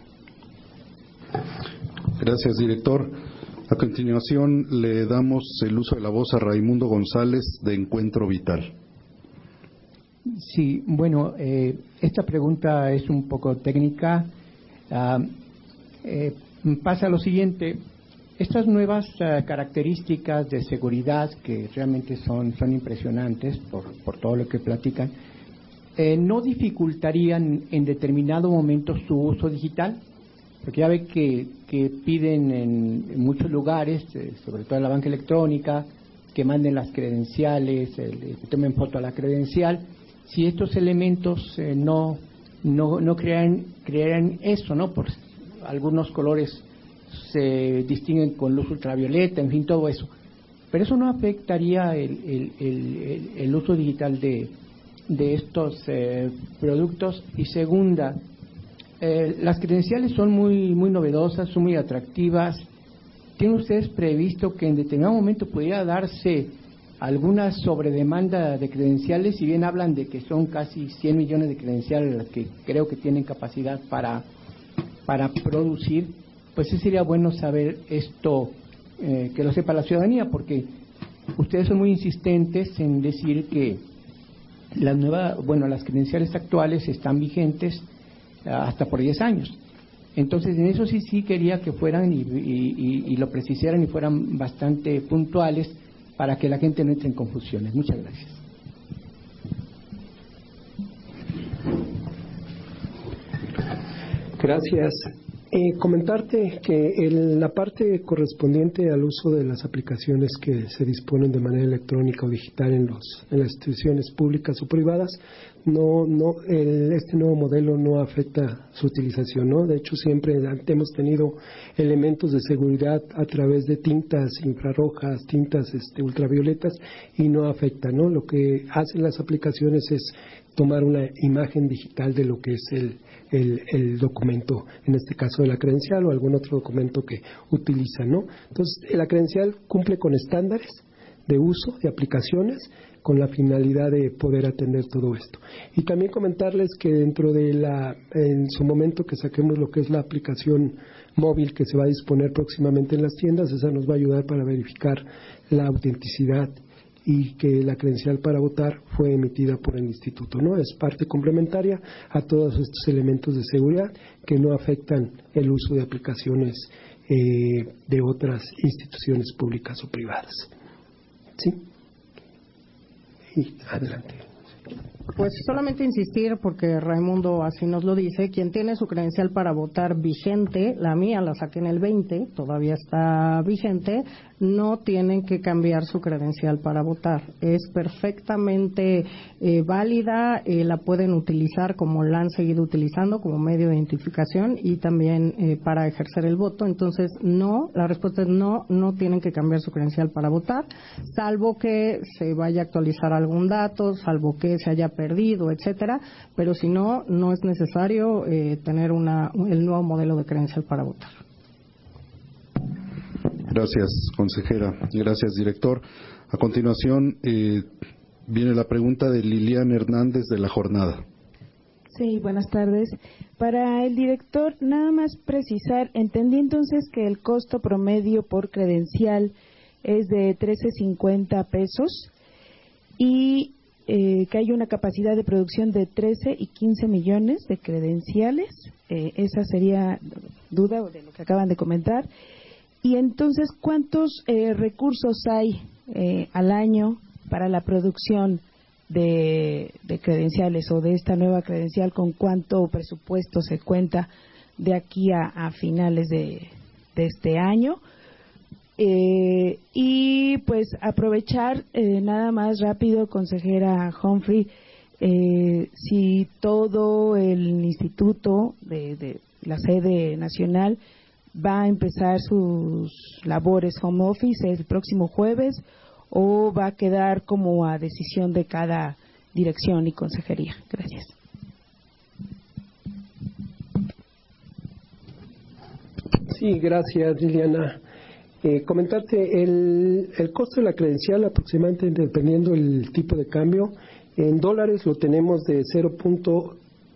Gracias, director. A continuación le damos el uso de la voz a Raimundo González de Encuentro Vital. Sí, bueno, eh, esta pregunta es un poco técnica. Uh, eh, pasa lo siguiente. Estas nuevas uh, características de seguridad que realmente son, son impresionantes por, por todo lo que platican, eh, ¿no dificultarían en determinado momento su uso digital? Porque ya ve que, que piden en, en muchos lugares, eh, sobre todo en la banca electrónica, que manden las credenciales, el, que tomen foto a la credencial. Si estos elementos eh, no, no, no crean, crean eso, ¿no? Por algunos colores se distinguen con luz ultravioleta, en fin, todo eso. Pero eso no afectaría el, el, el, el uso digital de, de estos eh, productos. Y segunda, eh, las credenciales son muy, muy novedosas, son muy atractivas. ¿Tienen ustedes previsto que en determinado momento pudiera darse alguna sobredemanda de credenciales? Si bien hablan de que son casi cien millones de credenciales las que creo que tienen capacidad para, para producir, pues sí sería bueno saber esto, eh, que lo sepa la ciudadanía, porque ustedes son muy insistentes en decir que las nuevas, bueno, las credenciales actuales están vigentes hasta por diez años. Entonces, en eso sí sí quería que fueran y, y, y lo precisaran y fueran bastante puntuales para que la gente no entre en confusiones. Muchas gracias. Gracias. Eh, comentarte que en la parte correspondiente al uso de las aplicaciones que se disponen de manera electrónica o digital en los en las instituciones públicas o privadas, no no el, este nuevo modelo no afecta su utilización, ¿no? De hecho, siempre hemos tenido elementos de seguridad a través de tintas infrarrojas, tintas este, ultravioletas, y no afecta, ¿no? Lo que hacen las aplicaciones es tomar una imagen digital de lo que es el, el, el documento, en este caso de la credencial o algún otro documento que utilizan, ¿no? Entonces, la credencial cumple con estándares de uso, de aplicaciones, con la finalidad de poder atender todo esto. Y también comentarles que dentro de la, en su momento que saquemos lo que es la aplicación móvil que se va a disponer próximamente en las tiendas, esa nos va a ayudar para verificar la autenticidad y que la credencial para votar fue emitida por el instituto, ¿no? Es parte complementaria a todos estos elementos de seguridad que no afectan el uso de aplicaciones eh, de otras instituciones públicas o privadas. ¿Sí? Y adelante. Pues solamente insistir, porque Raimundo así nos lo dice, quien tiene su credencial para votar vigente, la mía la saqué en el veinte, todavía está vigente, no tienen que cambiar su credencial para votar. Es perfectamente eh, válida, eh, la pueden utilizar como la han seguido utilizando como medio de identificación y también eh, para ejercer el voto. Entonces, no, la respuesta es no, no tienen que cambiar su credencial para votar, salvo que se vaya a actualizar algún dato, salvo que se haya perdido, etcétera, pero si no, no es necesario eh, tener una, el nuevo modelo de credencial para votar. Gracias, consejera. Gracias, director. A continuación, eh, viene la pregunta de Liliana Hernández de La Jornada. Sí, buenas tardes. Para el director, nada más precisar, entendí entonces que el costo promedio por credencial es de trece cincuenta pesos y eh, que hay una capacidad de producción de trece y quince millones de credenciales. Eh, esa sería duda de lo que acaban de comentar. Y entonces, ¿cuántos eh, recursos hay eh, al año para la producción de, de credenciales o de esta nueva credencial? ¿Con cuánto presupuesto se cuenta de aquí a, a finales de, de este año? Eh, y pues aprovechar eh, nada más rápido, consejera Humphrey, eh, si todo el instituto de, de la sede nacional va a empezar sus labores home office el próximo jueves o va a quedar como a decisión de cada dirección y consejería. Gracias. Sí, gracias, Liliana. Eh, comentarte, el, el costo de la credencial aproximadamente, dependiendo del tipo de cambio, en dólares lo tenemos de cero punto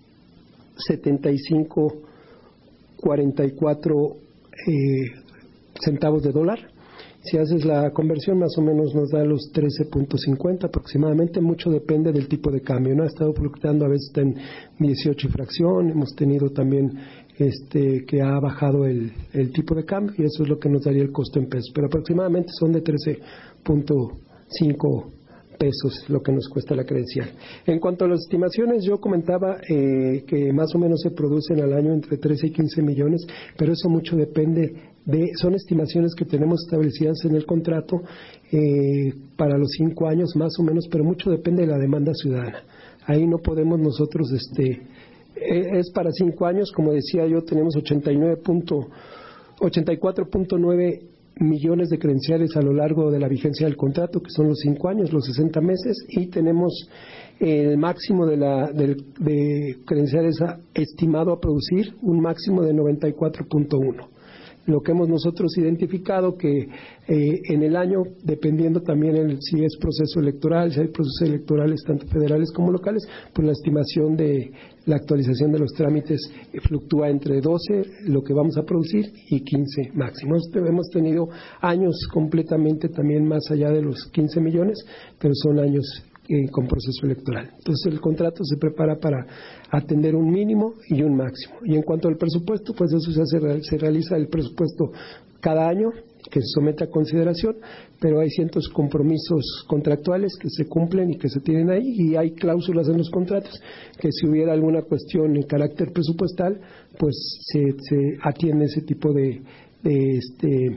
setenta y cinco cuarenta y cuatro eh, centavos de dólar. Si haces la conversión, más o menos nos da los trece punto cincuenta aproximadamente. Mucho depende del tipo de cambio, ¿no? Ha estado fluctuando, a veces está en dieciocho y fracción. Hemos tenido también este que ha bajado el, el tipo de cambio, y eso es lo que nos daría el costo en pesos. Pero aproximadamente son de trece punto cinco pesos lo que nos cuesta la credencial. En cuanto a las estimaciones, yo comentaba eh, que más o menos se producen al año entre trece y quince millones, pero eso mucho depende de, son estimaciones que tenemos establecidas en el contrato eh, para los cinco años más o menos, pero mucho depende de la demanda ciudadana. Ahí no podemos nosotros, este, eh, es para cinco años, como decía yo, tenemos ochenta y nueve punto, ochenta y cuatro punto nueve millones de credenciales a lo largo de la vigencia del contrato, que son los cinco años, los sesenta meses, y tenemos el máximo de, la, de, de credenciales a, estimado a producir, un máximo de noventa y cuatro punto uno. Lo que hemos nosotros identificado que eh, en el año, dependiendo también el, si es proceso electoral, si hay procesos electorales tanto federales como locales, pues la estimación de la actualización de los trámites eh, fluctúa entre doce, lo que vamos a producir, y quince máximos. Hemos tenido años completamente también más allá de los quince millones, pero son años Eh, con proceso electoral. Entonces el contrato se prepara para atender un mínimo y un máximo. Y en cuanto al presupuesto, pues eso se, hace, se realiza el presupuesto cada año, que se somete a consideración, pero hay ciertos compromisos contractuales que se cumplen y que se tienen ahí, y hay cláusulas en los contratos que si hubiera alguna cuestión en carácter presupuestal, pues se, se atiende ese tipo de, de, este,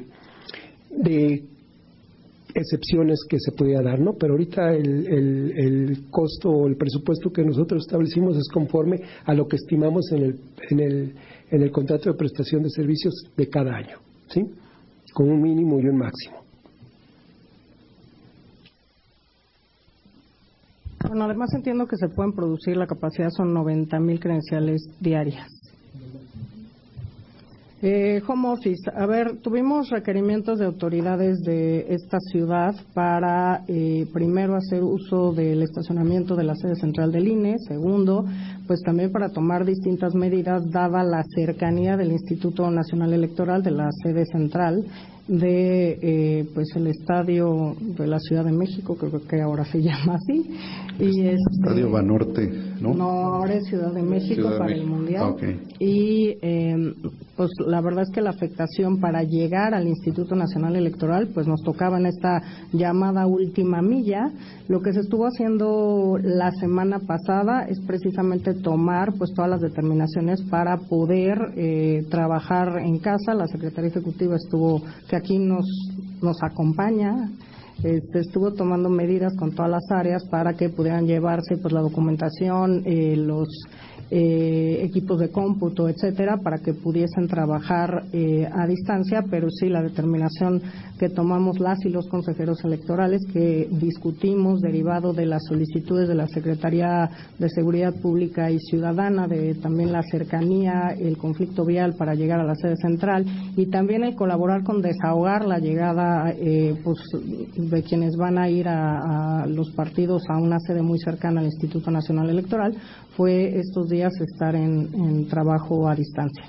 de excepciones que se podía dar, ¿no? Pero ahorita el, el, el costo o el presupuesto que nosotros establecimos es conforme a lo que estimamos en el, en el, en el contrato de prestación de servicios de cada año, ¿sí? Con un mínimo y un máximo. Bueno, además entiendo que se pueden producir, la capacidad son noventa mil credenciales diarias. Eh, home office. A ver, tuvimos requerimientos de autoridades de esta ciudad para, eh, primero, hacer uso del estacionamiento de la sede central del I N E. Segundo, pues también para tomar distintas medidas, dada la cercanía del Instituto Nacional Electoral de la sede central de eh, pues el estadio de la Ciudad de México, creo que ahora se llama así, y este, Estadio Banorte, ¿no? No, ahora es Ciudad de México Ciudad de para México. el Mundial. Ah, okay. Y eh, pues la verdad es que la afectación para llegar al Instituto Nacional Electoral, pues nos tocaba en esta llamada última milla. Lo que se estuvo haciendo la semana pasada es precisamente tomar pues todas las determinaciones para poder eh, trabajar en casa. La Secretaría Ejecutiva estuvo, que aquí nos, nos acompaña, Este, estuvo tomando medidas con todas las áreas para que pudieran llevarse pues la documentación, eh, los eh, equipos de cómputo, etcétera, para que pudiesen trabajar eh, a distancia, pero sí la determinación que tomamos las y los consejeros electorales, que discutimos derivado de las solicitudes de la Secretaría de Seguridad Pública y Ciudadana, de también la cercanía, el conflicto vial para llegar a la sede central, y también el colaborar con desahogar la llegada eh, pues de quienes van a ir a, a los partidos a una sede muy cercana al Instituto Nacional Electoral, fue estos días estar en, en trabajo a distancia.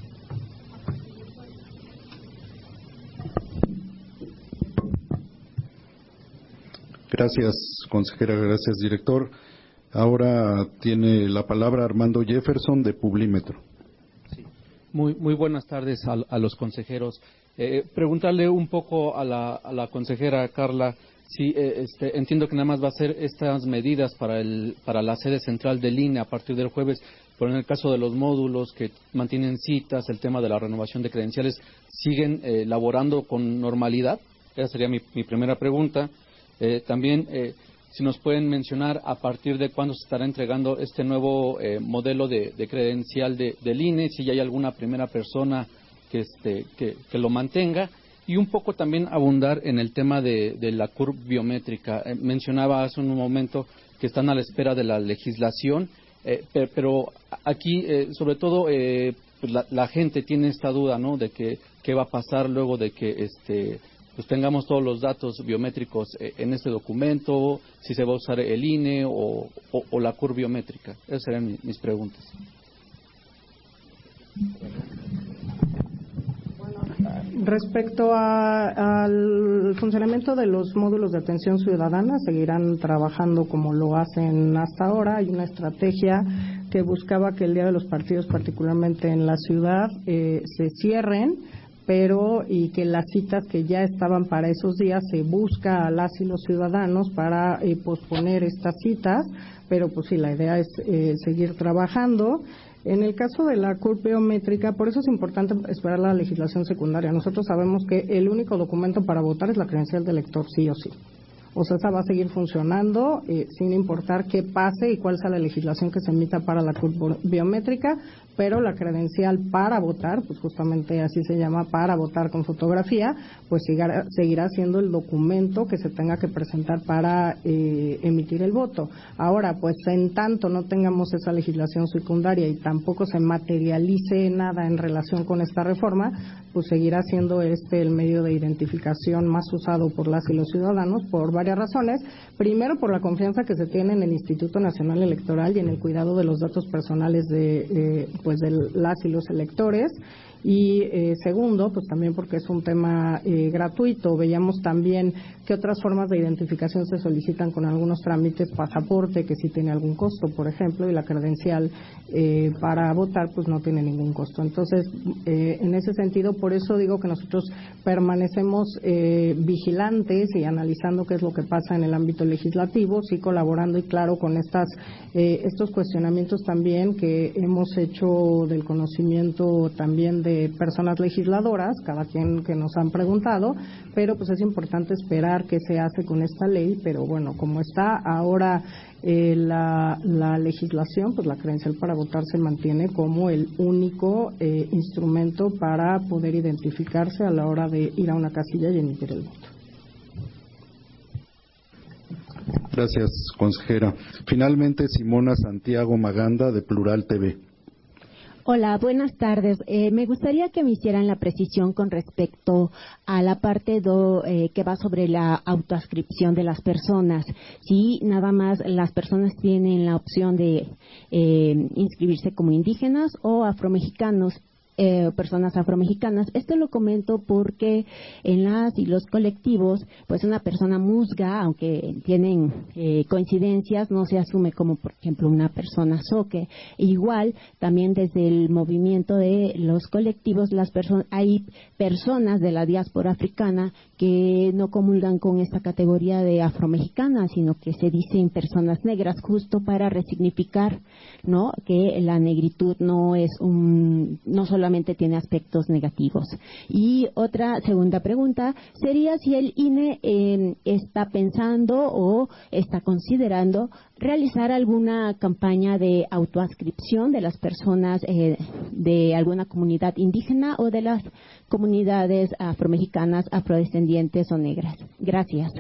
Gracias, consejera. Gracias, director. Ahora tiene la palabra Armando Jefferson, de Publímetro. Sí. Muy, muy buenas tardes a, a los consejeros. Eh, preguntarle un poco a la, a la consejera Carla. Sí, eh, este, entiendo que nada más va a ser estas medidas para, el, para la sede central del I N E a partir del jueves, pero en el caso de los módulos que mantienen citas, el tema de la renovación de credenciales, ¿siguen eh, laborando con normalidad? Esa sería mi, mi primera pregunta. Eh, también, eh, si nos pueden mencionar a partir de cuándo se estará entregando este nuevo eh, modelo de, de credencial de, del I N E, si ya hay alguna primera persona que, este, que, que lo mantenga, y un poco también abundar en el tema de, de la curva biométrica. Eh, mencionaba hace un momento que están a la espera de la legislación, eh, pero, pero aquí, eh, sobre todo, eh, pues la, la gente tiene esta duda, ¿no?, de que qué va a pasar luego de que este pues tengamos todos los datos biométricos eh, en este documento, si se va a usar el I N E o, o, o la curva biométrica. Esas serían mis, mis preguntas. Respecto a, al funcionamiento de los módulos de atención ciudadana, seguirán trabajando como lo hacen hasta ahora. Hay una estrategia que buscaba que el día de los partidos, particularmente en la ciudad, eh, se cierren, pero y que las citas que ya estaban para esos días se busca a las y los ciudadanos para eh, posponer estas citas, pero pues sí, la idea es eh, seguir trabajando. En el caso de la curva biométrica, por eso es importante esperar la legislación secundaria. Nosotros sabemos que el único documento para votar es la credencial de elector, sí o sí. O sea, esa va a seguir funcionando eh, sin importar qué pase y cuál sea la legislación que se emita para la curva biométrica, pero la credencial para votar, pues justamente así se llama, para votar con fotografía, pues seguirá, seguirá siendo el documento que se tenga que presentar para eh, emitir el voto. Ahora, pues en tanto no tengamos esa legislación secundaria y tampoco se materialice nada en relación con esta reforma, pues seguirá siendo este el medio de identificación más usado por las y los ciudadanos por varias razones. Primero, por la confianza que se tiene en el Instituto Nacional Electoral y en el cuidado de los datos personales de eh, pues de las y los electores. Y eh, segundo, pues también porque es un tema eh, gratuito. Veíamos también que otras formas de identificación se solicitan con algunos trámites, pasaporte, que sí tiene algún costo, por ejemplo, y la credencial eh, para votar, pues no tiene ningún costo. Entonces, eh, en ese sentido, por eso digo que nosotros permanecemos eh, vigilantes y analizando qué es lo que pasa en el ámbito legislativo, sí colaborando y claro con estas eh, estos cuestionamientos también que hemos hecho del conocimiento también de personas legisladoras, cada quien que nos han preguntado, pero pues es importante esperar qué se hace con esta ley, pero bueno, como está ahora eh, la, la legislación, pues la credencial para votar se mantiene como el único eh, instrumento para poder identificarse a la hora de ir a una casilla y emitir el voto. Gracias, consejera. Finalmente, Simona Santiago Maganda, de Plural T V. Hola, buenas tardes. Eh, me gustaría que me hicieran la precisión con respecto a la parte do, eh, que va sobre la autoascripción de las personas. Si nada más las personas tienen la opción de eh, inscribirse como indígenas o afromexicanos. Eh, personas afromexicanas. Esto lo comento porque en las y los colectivos, pues una persona musga, aunque tienen eh, coincidencias, no se asume como, por ejemplo, una persona zoque. Igual, también desde el movimiento de los colectivos, las personas, hay personas de la diáspora africana que no comulgan con esta categoría de afromexicana, sino que se dicen personas negras, justo para resignificar, ¿no?, que la negritud no es un, no solamente tiene aspectos negativos. Y otra segunda pregunta sería si el I N E eh, está pensando o está considerando realizar alguna campaña de autoadscripción de las personas eh, de alguna comunidad indígena o de las comunidades afromexicanas, afrodescendientes o negras. Gracias.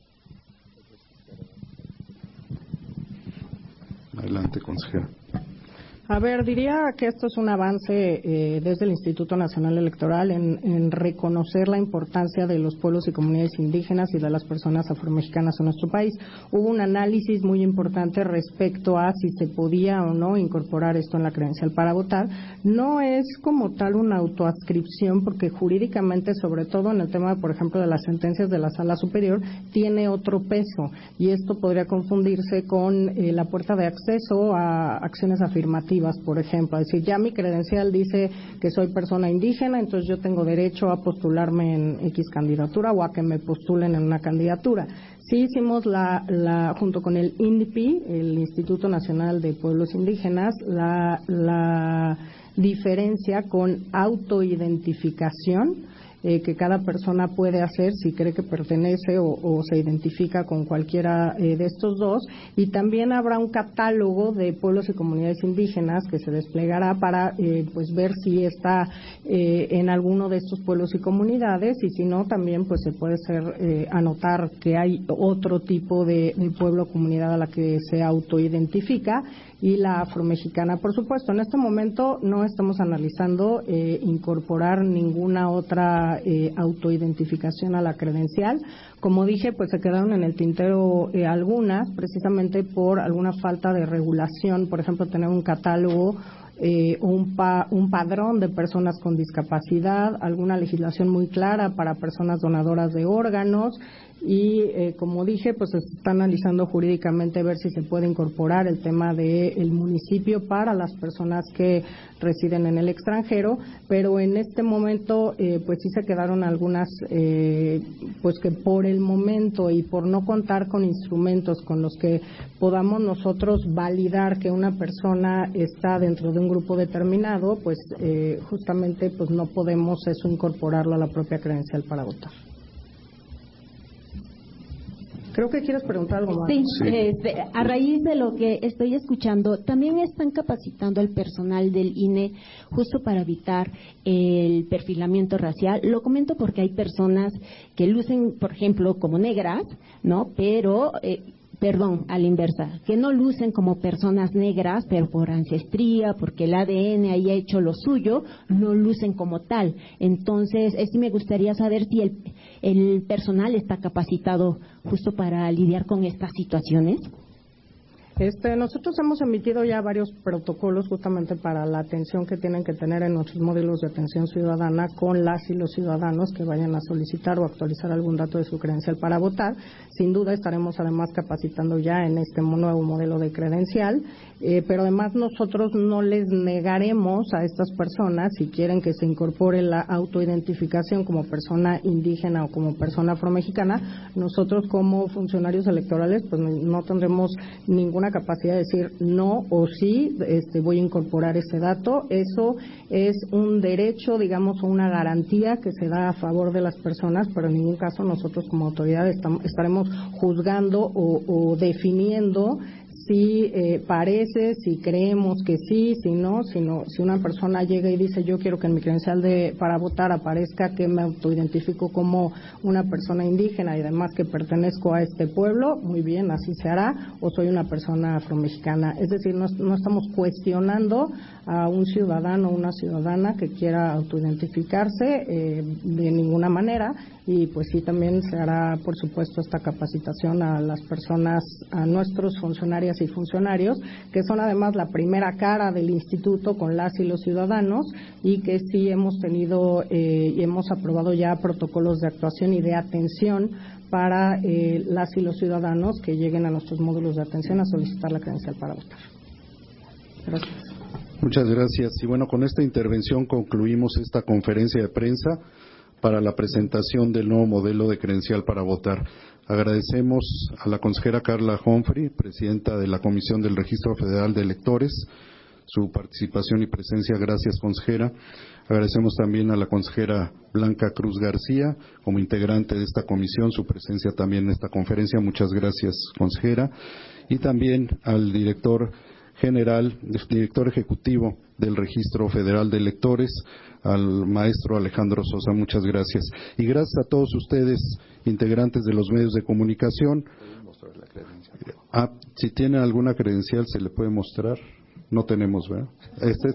Adelante, consejera. A ver, diría que esto es un avance eh, desde el Instituto Nacional Electoral en, en reconocer la importancia de los pueblos y comunidades indígenas y de las personas afromexicanas en nuestro país. Hubo un análisis muy importante respecto a si se podía o no incorporar esto en la credencial para votar. No es como tal una autoadscripción porque jurídicamente, sobre todo en el tema, por ejemplo, de las sentencias de la Sala Superior, tiene otro peso y esto podría confundirse con eh, la puerta de acceso a acciones afirmativas, por ejemplo, es decir, ya mi credencial dice que soy persona indígena, entonces yo tengo derecho a postularme en X candidatura o a que me postulen en una candidatura. Sí hicimos la, la junto con el I N P I, el Instituto Nacional de Pueblos Indígenas, la, la diferencia con autoidentificación eh, que cada persona puede hacer si cree que pertenece o, o se identifica con cualquiera eh, de estos dos, y también habrá un catálogo de pueblos y comunidades indígenas que se desplegará para eh, pues ver si está eh, en alguno de estos pueblos y comunidades, y si no también pues se puede ser eh, anotar que hay otro tipo de, de pueblo o comunidad a la que se autoidentifica, y la afromexicana, por supuesto. En este momento no estamos analizando eh, incorporar ninguna otra eh, autoidentificación a la credencial. Como dije, pues se quedaron en el tintero eh, algunas, precisamente por alguna falta de regulación, por ejemplo, tener un catálogo eh, un, pa, un padrón de personas con discapacidad, alguna legislación muy clara para personas donadoras de órganos, y eh, como dije, pues se está analizando jurídicamente ver si se puede incorporar el tema del municipio para las personas que residen en el extranjero, pero en este momento eh, pues sí se quedaron algunas eh, pues que por el momento y por no contar con instrumentos con los que podamos nosotros validar que una persona está dentro de un grupo determinado, pues eh, justamente pues no podemos eso incorporarlo a la propia credencial para votar. Creo que quieres preguntar algo más. Sí, sí. Este, a raíz de lo que estoy escuchando, también están capacitando al personal del I N E justo para evitar el perfilamiento racial. Lo comento porque hay personas que lucen, por ejemplo, como negras, ¿no? Pero... Eh, perdón, a la inversa, que no lucen como personas negras, pero por ancestría, porque el A D N haya hecho lo suyo, no lucen como tal. Entonces, sí me gustaría saber si el, el personal está capacitado justo para lidiar con estas situaciones. Este, nosotros hemos emitido ya varios protocolos justamente para la atención que tienen que tener en nuestros módulos de atención ciudadana con las y los ciudadanos que vayan a solicitar o actualizar algún dato de su credencial para votar. Sin duda estaremos además capacitando ya en este nuevo modelo de credencial, eh, pero además nosotros no les negaremos a estas personas, si quieren que se incorpore la autoidentificación como persona indígena o como persona afromexicana, nosotros como funcionarios electorales pues no tendremos ninguna capacidad de decir no o sí, este, voy a incorporar ese dato. Eso es un derecho, digamos, o una garantía que se da a favor de las personas, pero en ningún caso nosotros como autoridad estamos, estaremos juzgando o, o definiendo si eh, parece, si creemos que sí, si no, sino si una persona llega y dice yo quiero que en mi credencial de para votar aparezca que me autoidentifico como una persona indígena y además que pertenezco a este pueblo, muy bien, así se hará, o soy una persona afromexicana. Es decir, no, no estamos cuestionando a un ciudadano o una ciudadana que quiera autoidentificarse eh, de ninguna manera, y pues sí también se hará por supuesto esta capacitación a las personas, a nuestros funcionarias y funcionarios, que son además la primera cara del instituto con las y los ciudadanos, y que sí hemos tenido eh, y hemos aprobado ya protocolos de actuación y de atención para eh, las y los ciudadanos que lleguen a nuestros módulos de atención a solicitar la credencial para votar. Gracias. Muchas gracias. Y bueno, con esta intervención concluimos esta conferencia de prensa para la presentación del nuevo modelo de credencial para votar. Agradecemos a la consejera Carla Humphrey, presidenta de la Comisión del Registro Federal de Electores, su participación y presencia. Gracias, consejera. Agradecemos también a la consejera Blanca Cruz García, como integrante de esta comisión, su presencia también en esta conferencia. Muchas gracias, consejera. Y también al director general, director ejecutivo del Registro Federal de Electores, al maestro Alejandro Sosa. Muchas gracias. Y gracias a todos ustedes, integrantes de los medios de comunicación. Ah, si tiene alguna credencial, ¿se le puede mostrar? No tenemos, ¿verdad? Este.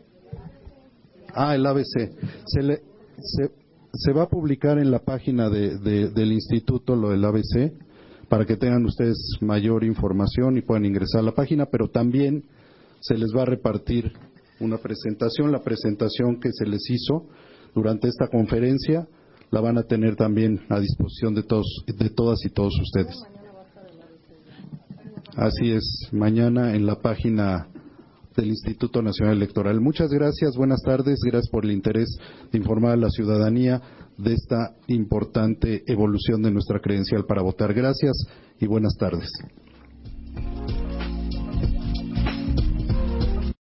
Ah, el A B C. Se, le, se, se va a publicar en la página de, de, del instituto lo del A B C, para que tengan ustedes mayor información y puedan ingresar a la página, pero también se les va a repartir una presentación, la presentación que se les hizo durante esta conferencia, la van a tener también a disposición de todos, de todas y todos ustedes. Así es, mañana en la página del Instituto Nacional Electoral. Muchas gracias, buenas tardes, gracias por el interés de informar a la ciudadanía de esta importante evolución de nuestra credencial para votar. Gracias y buenas tardes.